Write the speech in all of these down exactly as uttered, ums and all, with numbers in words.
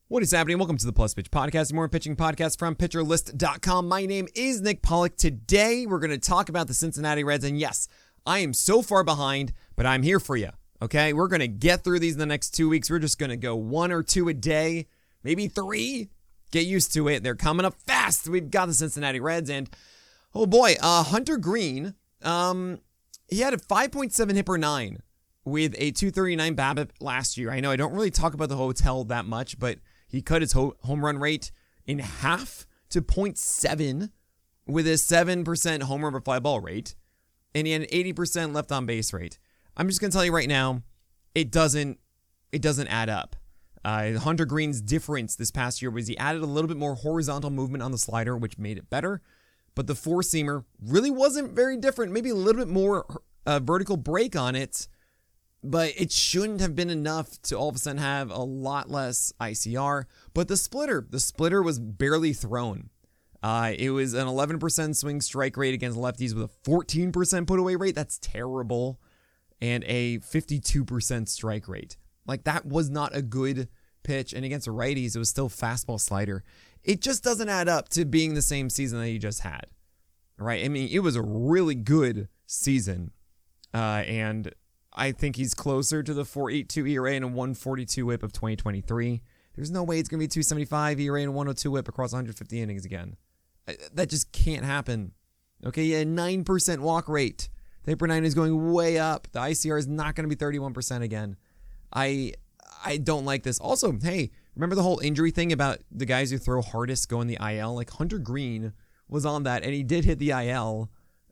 What is happening? Welcome to the Plus Pitch Podcast, more pitching podcast from pitcher list dot com. My name is Nick Pollock. Today, we're going to talk about the Cincinnati Reds, and yes, I am so far behind, but I'm here for you, okay? We're going to get through these in the next two weeks. We're just going to go one or two a day, maybe three. Get used to it. They're coming up fast. We've got the Cincinnati Reds, and oh boy, uh, Hunter Greene, um, he had a five point seven hit per nine with a two thirty-nine BABIP last year. I know I don't really talk about the hotel that much, but he cut his ho- home run rate in half to point seven with a seven percent home run per fly ball rate, and he had an eighty percent left on base rate. I'm just going to tell you right now, it doesn't it doesn't add up. Uh, Hunter Greene's difference this past year was he added a little bit more horizontal movement on the slider, which made it better, but the four-seamer really wasn't very different. Maybe a little bit more uh, vertical break on it, but it shouldn't have been enough to all of a sudden have a lot less I C R. But the splitter, the splitter was barely thrown. Uh, it was an eleven percent swing strike rate against lefties with a fourteen percent put away rate. That's terrible. And a fifty-two percent strike rate. Like, that was not a good pitch. And against the righties, it was still fastball slider. It just doesn't add up to being the same season that you just had. Right? I mean, it was a really good season. Uh, and I think he's closer to the four point eight two E R A and a one forty-two whip of twenty twenty-three. There's no way it's going to be two seventy-five E R A and a one oh two whip across one hundred fifty innings again. That just can't happen. Okay, yeah, nine percent walk rate. The hit per nine is going way up. The I C R is not going to be thirty-one percent again. I I don't like this. Also, hey, remember the whole injury thing about the guys who throw hardest go in the I L? Like, Hunter Greene was on that, and he did hit the I L,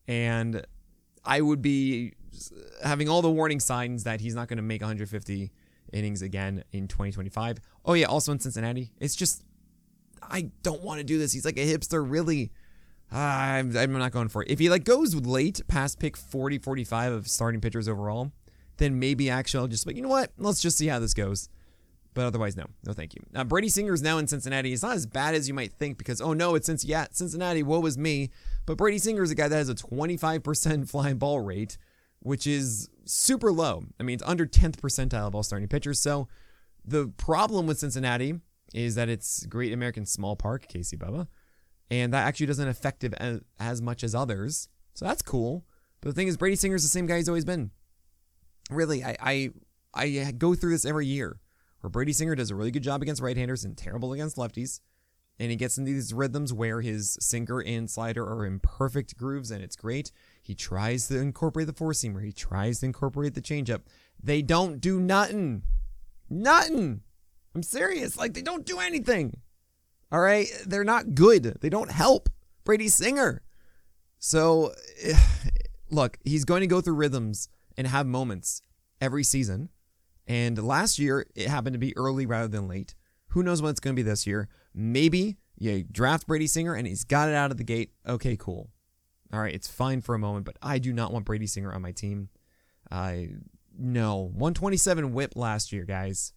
and I would be having all the warning signs that he's not going to make one hundred fifty innings again in twenty twenty-five. Oh yeah, also in Cincinnati. It's just, I don't want to do this. He's like a hipster, really. Uh, I'm, I'm not going for it. If he like goes late past pick forty, forty-five of starting pitchers overall, then maybe actually I'll just be like, you know what? Let's just see how this goes. But otherwise, no. No, thank you. Uh, Brady Singer's now in Cincinnati. It's not as bad as you might think because, oh no, it's since yeah, Cincinnati, woe is me. But Brady Singer's a guy that has a twenty-five percent flying ball rate, which is super low. I mean, it's under tenth percentile of all starting pitchers. So the problem with Cincinnati is that it's Great American Small Park, Casey Bubba, and that actually doesn't affect it as, as much as others. So that's cool. But the thing is, Brady Singer's the same guy he's always been. Really, I, I, I go through this every year where Brady Singer does a really good job against right-handers and terrible against lefties. And he gets into these rhythms where his sinker and slider are in perfect grooves, and it's great. He tries to incorporate the four-seamer. He tries to incorporate the changeup. They don't do nothing. Nothing. I'm serious. Like, they don't do anything. All right? They're not good. They don't help Brady Singer. So, look, he's going to go through rhythms and have moments every season. And last year, it happened to be early rather than late. Who knows when it's going to be this year? Maybe you draft Brady Singer and he's got it out of the gate. Okay, cool. All right, it's fine for a moment, but I do not want Brady Singer on my team. I uh, no. one twenty-seven whip last year, guys.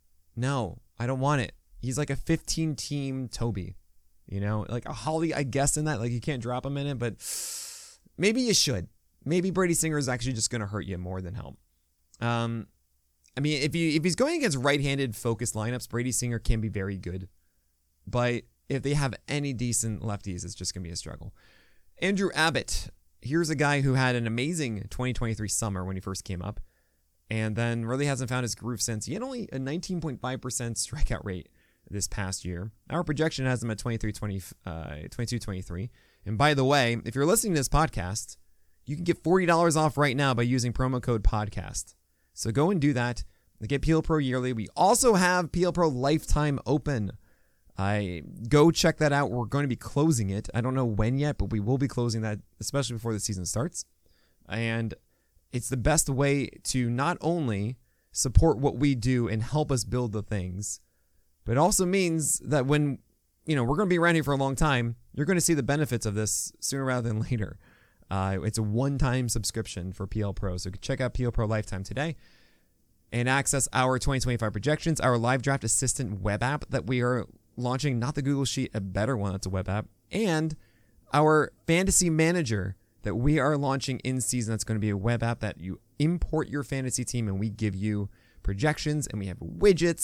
No, I don't want it. He's like a fifteen-team Toby. You know, like a Holly, I guess, in that. Like, you can't drop him in it, but maybe you should. Maybe Brady Singer is actually just going to hurt you more than help. Um, I mean, if you if he's going against right-handed focused lineups, Brady Singer can be very good. But if they have any decent lefties, it's just going to be a struggle. Andrew Abbott. Here's a guy who had an amazing twenty twenty-three summer when he first came up, and then really hasn't found his groove since. He had only a nineteen point five percent strikeout rate this past year. Our projection has him at twenty-three twenty, uh, twenty-two twenty-three. And by the way, if you're listening to this podcast, you can get forty dollars off right now by using promo code podcast. So go and do that. Get P L Pro yearly. We also have P L Pro Lifetime open. I go check that out. We're going to be closing it. I don't know when yet, but we will be closing that, especially before the season starts. And it's the best way to not only support what we do and help us build the things, but it also means that when, you know, we're going to be around here for a long time, you're going to see the benefits of this sooner rather than later. Uh, it's a one-time subscription for P L Pro. So check out P L Pro Lifetime today and access our twenty twenty-five projections, our live draft assistant web app that we are launching, not the Google Sheet, a better one that's a web app, and our fantasy manager that we are launching in season. That's going to be a web app that you import your fantasy team and we give you projections and we have widgets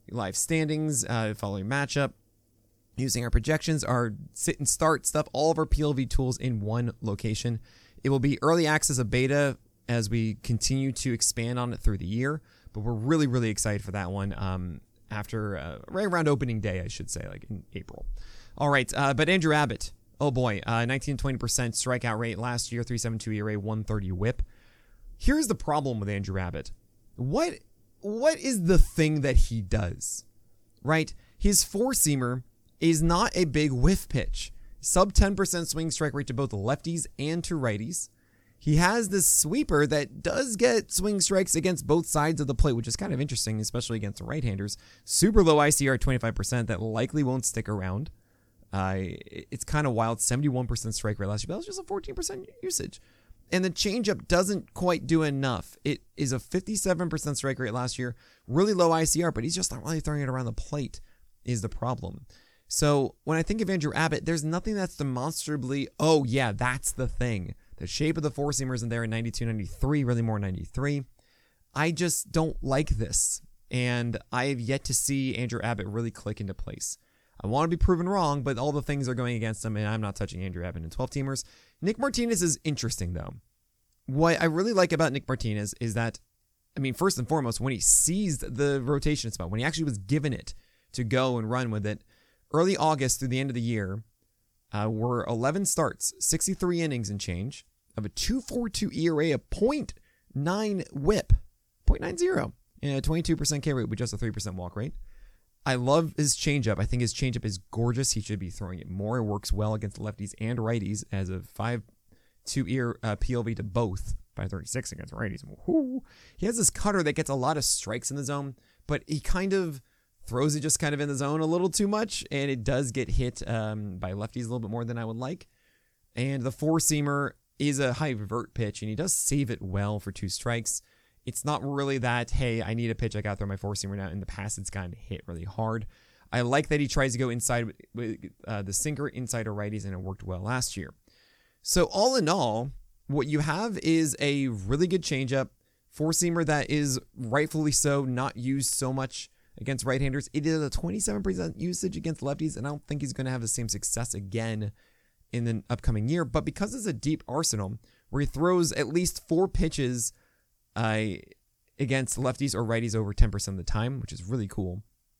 live standings, uh, following matchup, using our projections, our sit and start stuff, all of our P L V tools in one location. It will be early access of beta as we continue to expand on it through the year, but we're really, really excited for that one um, after, uh, right around opening day, I should say, like in April. All right, uh, but Andrew Abbott, oh boy, uh, nineteen to twenty percent strikeout rate last year, three point seven two E R A, one thirty whip. Here's the problem with Andrew Abbott. What What is the thing that he does, right? His four-seamer is not a big whiff pitch. Sub ten percent swing strike rate to both lefties and to righties. He has this sweeper that does get swing strikes against both sides of the plate, which is kind of interesting, especially against right-handers. Super low I C R, twenty-five percent, that likely won't stick around. Uh, it's kind of wild, seventy-one percent strike rate last year, but that was just a fourteen percent usage. And the changeup doesn't quite do enough. It is a fifty-seven percent strike rate last year, really low I C R, but he's just not really throwing it around the plate is the problem. So when I think of Andrew Abbott, there's nothing that's demonstrably, oh yeah, that's the thing. The shape of the four-seamer isn't there in ninety-two, ninety-three, really more ninety-three. I just don't like this. And I have yet to see Andrew Abbott really click into place. I want to be proven wrong, but all the things are going against him, and I'm not touching Andrew Abbott in twelve-teamers. Nick Martinez is interesting, though. What I really like about Nick Martinez is that, I mean, first and foremost, when he seized the rotation spot, when he actually was given it to go and run with it, early August through the end of the year, uh, were eleven starts, sixty-three innings and change, of a two point four two E R A, a point nine whip, point nine zero, and a twenty-two percent K rate with just a three percent walk rate. I love his changeup. I think his changeup is gorgeous. He should be throwing it more. It works well against lefties and righties as a five two ear uh, P L V to both. five thirty-six against righties. Woo-hoo. He has this cutter that gets a lot of strikes in the zone, but he kind of throws it just kind of in the zone a little too much, and it does get hit um, by lefties a little bit more than I would like. And the four-seamer is a high vert pitch, and he does save it well for two strikes. It's not really that, hey, I need a pitch, I got to throw my four-seamer now. In the past, it's gotten hit really hard. I like that he tries to go inside with, with uh, the sinker, inside or righties, and it worked well last year. So all in all, what you have is a really good changeup, four-seamer that is rightfully so not used so much against right-handers. It is a twenty-seven percent usage against lefties, and I don't think he's going to have the same success again in the upcoming year. But because it's a deep arsenal where he throws at least four pitches uh, against lefties or righties over ten percent of the time, which is really cool.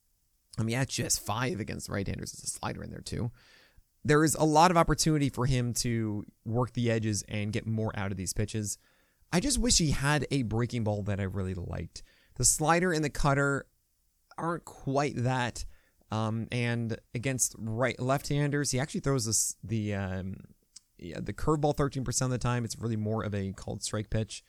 I mean, actually has five against right-handers. There's a slider in there too. There is a lot of opportunity for him to work the edges and get more out of these pitches. I just wish he had a breaking ball that I really liked. The slider and the cutter aren't quite that. Um, and against right left-handers, he actually throws this, the um, yeah, the curveball thirteen percent of the time. It's really more of a called strike pitch.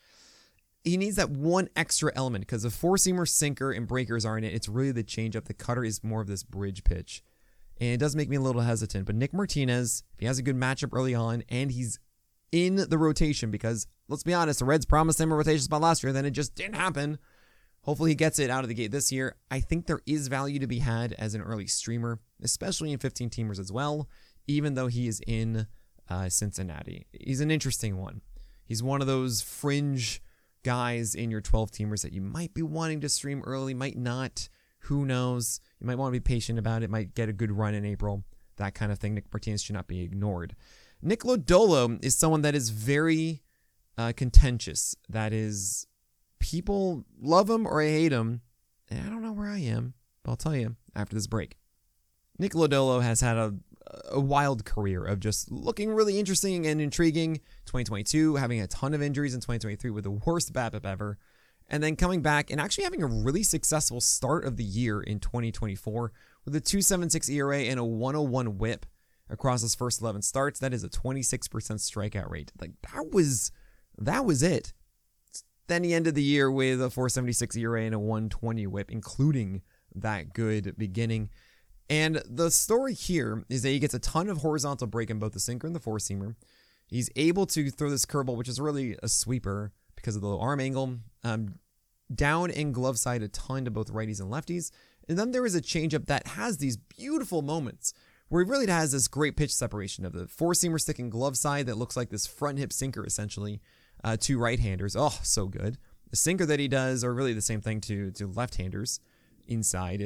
He needs that one extra element because the four-seamer, sinker, and breakers are in it. It's really the changeup. The cutter is more of this bridge pitch. And it does make me a little hesitant. But Nick Martinez, if he has a good matchup early on, and he's in the rotation, because let's be honest, the Reds promised him a rotation spot last year, then it just didn't happen. Hopefully he gets it out of the gate this year. I think there is value to be had as an early streamer, especially in fifteen-teamers as well, even though he is in uh, Cincinnati. He's an interesting one. He's one of those fringe guys in your twelve-teamers that you might be wanting to stream early, might not. Who knows? You might want to be patient about it. Might get a good run in April. That kind of thing. Nick Martinez should not be ignored. Nick Lodolo is someone that is very uh, contentious. That is, people love him or hate him. And I don't know where I am, but I'll tell you after this break. Nick Lodolo has had a, a wild career of just looking really interesting and intriguing. twenty twenty-two, having a ton of injuries in twenty twenty-three with the worst BABIP ever. And then coming back and actually having a really successful start of the year in twenty twenty-four with a two point seven six E R A and a one oh one whip across his first eleven starts. That is a twenty-six percent strikeout rate. Like that was, that was it. Then he ended the year with a four point seven six E R A and a one twenty whip, including that good beginning. And the story here is that he gets a ton of horizontal break in both the sinker and the four-seamer. He's able to throw this curveball, which is really a sweeper because of the low arm angle, um, down and glove side a ton to both righties and lefties. And then there is a changeup that has these beautiful moments where he really has this great pitch separation of the four-seamer sticking glove side that looks like this front hip sinker, essentially, uh, to right-handers. Oh, so good. The sinker that he does are really the same thing to, to left-handers, inside-ish.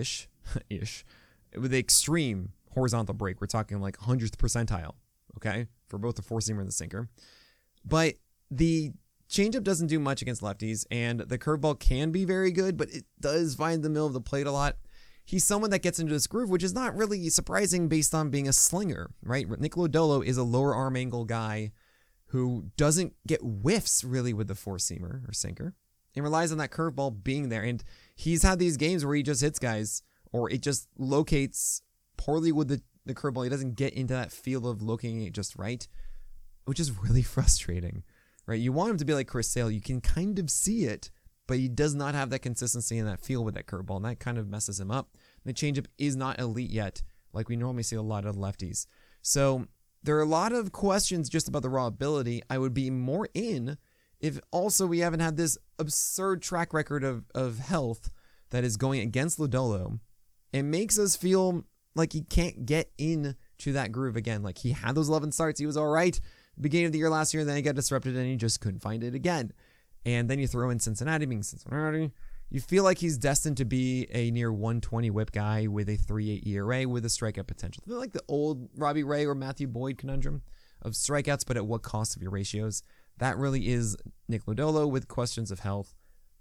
ish. With the extreme horizontal break, we're talking like hundredth percentile, okay, for both the four-seamer and the sinker. But the changeup doesn't do much against lefties, and the curveball can be very good, but it does find the middle of the plate a lot. He's someone that gets into this groove, which is not really surprising based on being a slinger, right? Nick Lodolo is a lower arm angle guy who doesn't get whiffs really with the four-seamer or sinker and relies on that curveball being there. And he's had these games where he just hits guys, or it just locates poorly with the, the curveball. He doesn't get into that feel of locating it just right, which is really frustrating, right? You want him to be like Chris Sale. You can kind of see it, but he does not have that consistency and that feel with that curveball, and that kind of messes him up. The changeup is not elite yet, like we normally see a lot of lefties. So there are a lot of questions just about the raw ability. I would be more in if also we haven't had this absurd track record of, of health that is going against Lodolo. It makes us feel like he can't get in to that groove again. Like he had those eleven starts. He was all right beginning of the year last year, and then he got disrupted and he just couldn't find it again. And then you throw in Cincinnati being Cincinnati. You feel like he's destined to be a near one twenty whip guy with a three point eight E R A with a strikeout potential. I feel like the old Robbie Ray or Matthew Boyd conundrum of strikeouts, but at what cost of your ratios? That really is Nick Lodolo with questions of health.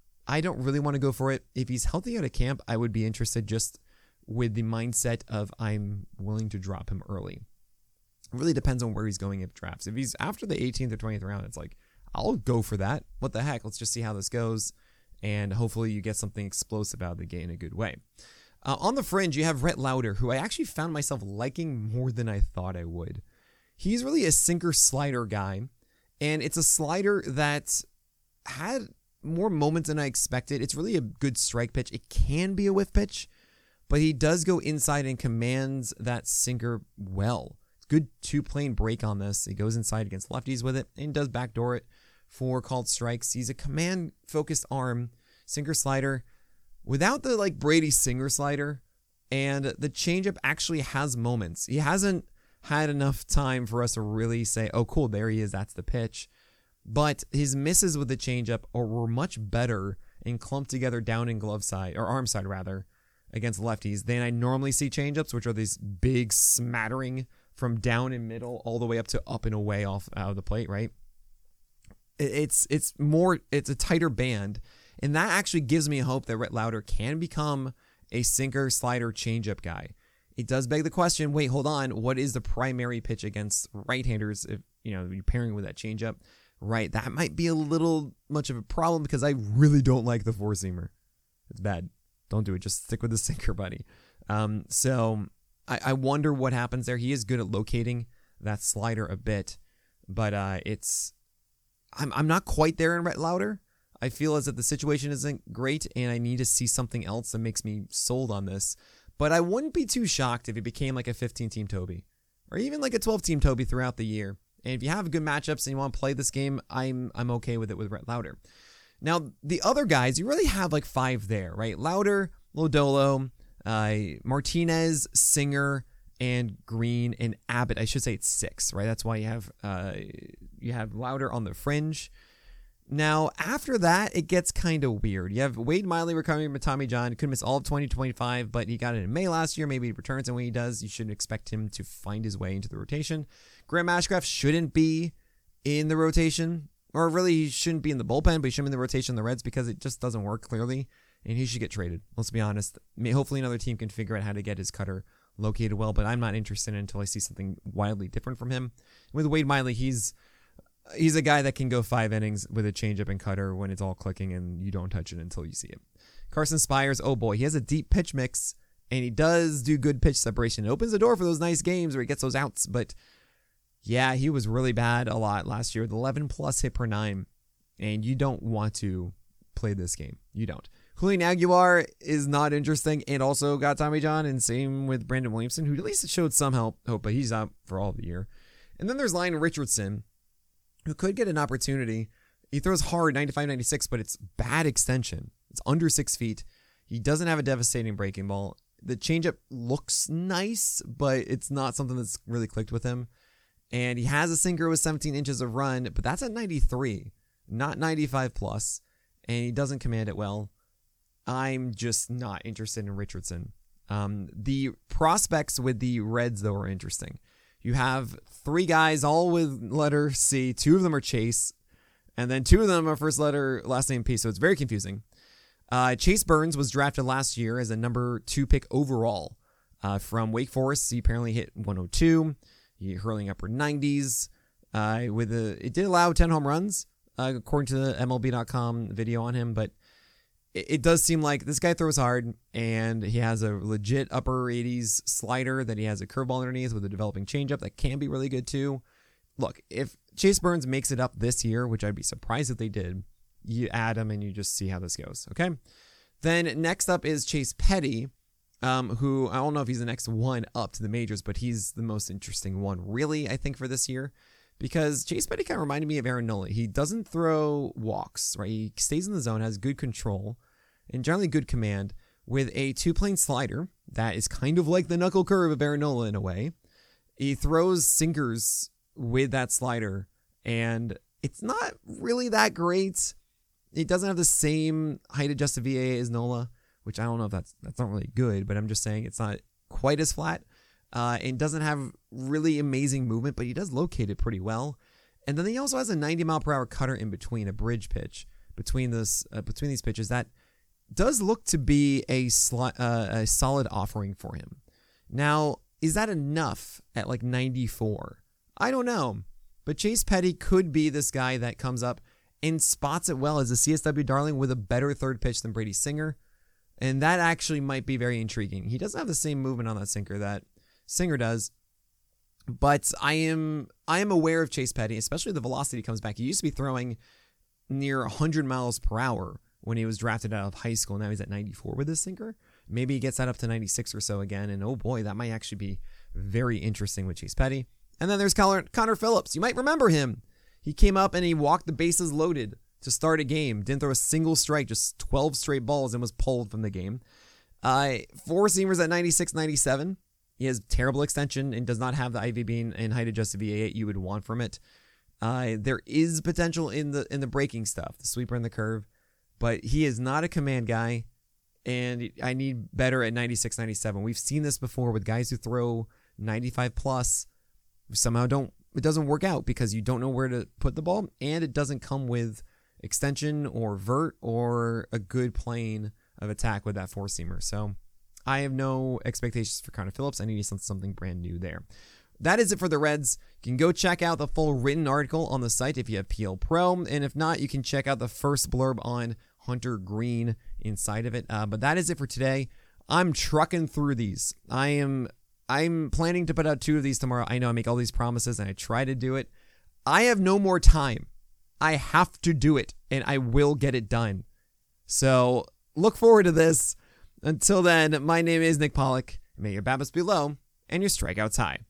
I don't really want to go for it. If he's healthy out of camp, I would be interested just with the mindset of I'm willing to drop him early. It really depends on where he's going in drafts. If he's after the eighteenth or twentieth round, it's like, I'll go for that. What the heck? Let's just see how this goes. And hopefully you get something explosive out of the gate in a good way. Uh, on the fringe, you have Rhett Lauder, who I actually found myself liking more than I thought I would. He's really a sinker slider guy. And it's a slider that had more moments than I expected. It's really a good strike pitch. It can be a whiff pitch, but he does go inside and commands that sinker well. Good two-plane break on this. He goes inside against lefties with it and does backdoor it for called strikes. He's a command-focused arm, sinker slider, without the like Brady Singer slider, and the changeup actually has moments. He hasn't had enough time for us to really say, oh, cool, there he is, that's the pitch. But his misses with the changeup were much better and clumped together down in glove side, or arm side rather, against lefties than I normally see changeups, which are these big smattering from down and middle all the way up to up and away off out of the plate, right? It's it's more, it's a tighter band, and that actually gives me hope that Rhett Lauder can become a sinker, slider, changeup guy. It does beg the question, wait, hold on, what is the primary pitch against right-handers if, you know, you're pairing with that changeup? Right, that might be a little much of a problem because I really don't like the four-seamer. It's bad. Don't do it. Just stick with the sinker, buddy. Um, so I, I wonder what happens there. He is good at locating that slider a bit, but uh, it's I'm I'm not quite there in Rhett Lauder. I feel as if the situation isn't great, and I need to see something else that makes me sold on this. But I wouldn't be too shocked if it became like a fifteen-team Toby, or even like a twelve-team Toby throughout the year. And if you have good matchups and you want to play this game, I'm I'm okay with it with Rhett Lauder. Now, the other guys, you really have like five there, right? Lauder, Lodolo, uh, Martinez, Singer, and Green, and Abbott. I should say it's six, right? That's why you have uh, you have Lauder on the fringe. Now, after that, it gets kind of weird. You have Wade Miley recovering from Tommy John. Could miss all of twenty twenty-five, but he got it in May last year. Maybe he returns, and when he does, you shouldn't expect him to find his way into the rotation. Graham Ashcraft shouldn't be in the rotation, or really he shouldn't be in the bullpen, but he shouldn't be in the rotation of the Reds because it just doesn't work clearly, and he should get traded. Let's be honest. Hopefully another team can figure out how to get his cutter located well, but I'm not interested in it until I see something wildly different from him. With Wade Miley, he's he's a guy that can go five innings with a changeup and cutter when it's all clicking and you don't touch it until you see it. Carson Spires, oh boy, he has a deep pitch mix, and he does do good pitch separation. It opens the door for those nice games where he gets those outs, but yeah, he was really bad a lot last year with eleven plus hit per nine, and you don't want to play this game. You don't. Julian Aguilar is not interesting and also got Tommy John, and same with Brandon Williamson, who at least showed some help, hope, but he's out for all the year. And then there's Lionel Richardson, who could get an opportunity. He throws hard, ninety-five ninety-six, but it's bad extension. It's under six feet. He doesn't have a devastating breaking ball. The changeup looks nice, but it's not something that's really clicked with him. And he has a sinker with seventeen inches of run, but that's at ninety-three, not ninety-five plus, and he doesn't command it well. I'm just not interested in Richardson. Um, the prospects with the Reds, though, are interesting. You have three guys, all with letter C. Two of them are Chase, and then two of them are first letter, last name P, so it's very confusing. Uh, Chase Burns was drafted last year as a number two pick overall uh, from Wake Forest. He apparently hit one oh two, he hurling upper nineties. Uh, with a, it did allow ten home runs, uh, according to the M L B dot com video on him, but it, it does seem like this guy throws hard, and he has a legit upper eighties slider that he has a curveball underneath with a developing changeup that can be really good too. Look, if Chase Burns makes it up this year, which I'd be surprised if they did, you add him and you just see how this goes, okay? Then next up is Chase Petty, um, who I don't know if he's the next one up to the majors, but he's the most interesting one, really, I think, for this year. Because Chase Petty kind of reminded me of Aaron Nola. He doesn't throw walks, right? He stays in the zone, has good control, and generally good command with a two-plane slider that is kind of like the knuckle curve of Aaron Nola in a way. He throws sinkers with that slider, and it's not really that great. It doesn't have the same height-adjusted V A as Nola, which I don't know if that's that's not really good, but I'm just saying it's not quite as flat. Uh, and doesn't have really amazing movement, but he does locate it pretty well. And then he also has a ninety mile per hour cutter in between, a bridge pitch between this uh, between these pitches that does look to be a sli- uh, a solid offering for him. Now, is that enough at like ninety-four? I don't know, but Chase Petty could be this guy that comes up and spots it well as a C S W darling with a better third pitch than Brady Singer, and that actually might be very intriguing. He doesn't have the same movement on that sinker that Singer does, but I am I am aware of Chase Petty, especially the velocity comes back. He used to be throwing near one hundred miles per hour when he was drafted out of high school. Now he's at ninety-four with his sinker. Maybe he gets that up to ninety-six or so again, and oh boy, that might actually be very interesting with Chase Petty. And then there's Connor, Connor Phillips. You might remember him. He came up and he walked the bases loaded to start a game. Didn't throw a single strike, just twelve straight balls, and was pulled from the game. Uh, four seamers at ninety-six, ninety-seven. He has terrible extension and does not have the I V B and height-adjusted V A you would want from it. Uh, there is potential in the in the breaking stuff, the sweeper and the curve, but he is not a command guy, and I need better at ninety-six, ninety-seven. We've seen this before with guys who throw ninety-five plus. Somehow don't it doesn't work out because you don't know where to put the ball, and it doesn't come with extension or vert or a good plane of attack with that four-seamer. So I have no expectations for Connor Phillips. I need something brand new there. That is it for the Reds. You can go check out the full written article on the site if you have P L Pro. And if not, you can check out the first blurb on Hunter Green inside of it. Uh, but that is it for today. I'm trucking through these. I am I'm planning to put out two of these tomorrow. I know I make all these promises and I try to do it. I have no more time. I have to do it, and I will get it done. So look forward to this. Until then, my name is Nick Pollock. May your BABIPs be low and your strikeouts high.